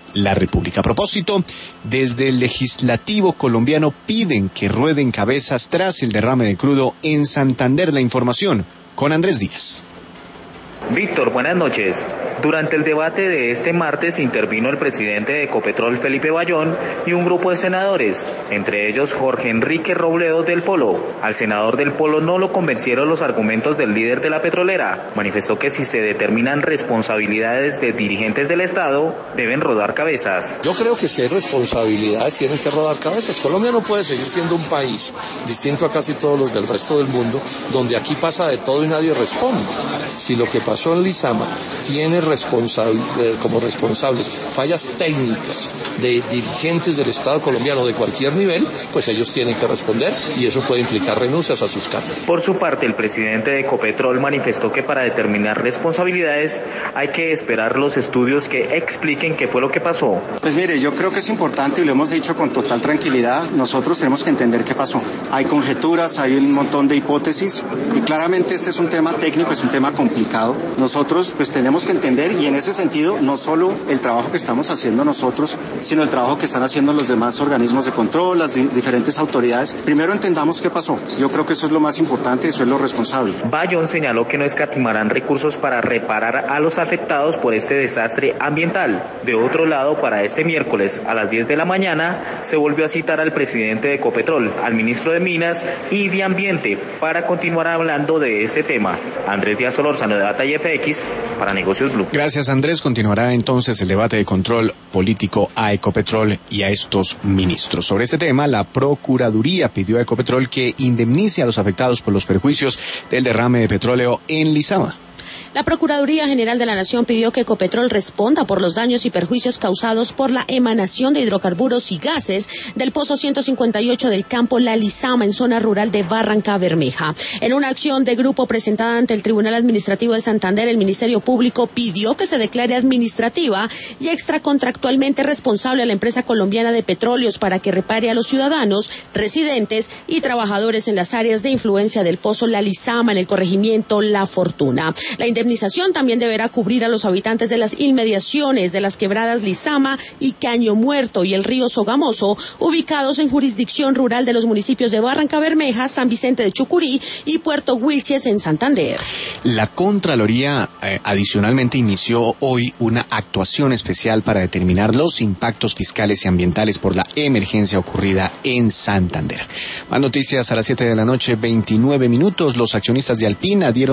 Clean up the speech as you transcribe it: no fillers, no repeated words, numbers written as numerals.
la República. A propósito, desde el Legislativo colombiano piden que rueden cabezas tras el derrame de crudo en Santander. La información con Andrés Díaz. Víctor, buenas noches. Durante el debate de este martes intervino el presidente de Ecopetrol, Felipe Bayón, y un grupo de senadores, entre ellos Jorge Enrique Robledo del Polo. Al senador del Polo no lo convencieron los argumentos del líder de la petrolera. Manifestó que si se determinan responsabilidades de dirigentes del Estado, deben rodar cabezas. Yo creo que si hay responsabilidades, tienen que rodar cabezas. Colombia no puede seguir siendo un país distinto a casi todos los del resto del mundo, donde aquí pasa de todo y nadie responde. Si lo que pasó en Lizama tiene como responsables fallas técnicas de dirigentes del Estado colombiano de cualquier nivel, pues ellos tienen que responder y eso puede implicar renuncias a sus cargos. Por su parte, el presidente de Ecopetrol manifestó que para determinar responsabilidades hay que esperar los estudios que expliquen qué fue lo que pasó. Pues mire, yo creo que es importante y lo hemos dicho con total tranquilidad, nosotros tenemos que entender qué pasó. Hay conjeturas, hay un montón de hipótesis y claramente este es un tema técnico, es un tema complicado. Nosotros pues tenemos que entender y en ese sentido no solo el trabajo que estamos haciendo nosotros, sino el trabajo que están haciendo los demás organismos de control, las diferentes autoridades. Primero entendamos qué pasó. Yo creo que eso es lo más importante, eso es lo responsable. Bayón señaló que no escatimarán recursos para reparar a los afectados por este desastre ambiental. De otro lado, para este miércoles a las 10 de la mañana se volvió a citar al presidente de Ecopetrol, al ministro de Minas y de Ambiente, para continuar hablando de este tema. Andrés Díaz Solórzano, de Data y FX, para Negocios Blue. Gracias, Andrés. Continuará entonces el debate de control político a Ecopetrol y a estos ministros. Sobre este tema, la Procuraduría pidió a Ecopetrol que indemnice a los afectados por los perjuicios del derrame de petróleo en Lizama. La Procuraduría General de la Nación pidió que Ecopetrol responda por los daños y perjuicios causados por la emanación de hidrocarburos y gases del pozo 158 del campo La Lizama en zona rural de Barrancabermeja. En una acción de grupo presentada ante el Tribunal Administrativo de Santander, el Ministerio Público pidió que se declare administrativa y extracontractualmente responsable a la empresa colombiana de petróleos para que repare a los ciudadanos, residentes y trabajadores en las áreas de influencia del pozo La Lizama en el corregimiento La Fortuna. La indemnización también deberá cubrir a los habitantes de las inmediaciones de las quebradas Lizama y Caño Muerto y el río Sogamoso, ubicados en jurisdicción rural de los municipios de Barrancabermeja, San Vicente de Chucurí y Puerto Wilches en Santander. La Contraloría adicionalmente inició hoy una actuación especial para determinar los impactos fiscales y ambientales por la emergencia ocurrida en Santander. Más noticias a las 7 de la noche, 29 minutos. Los accionistas de Alpina dieron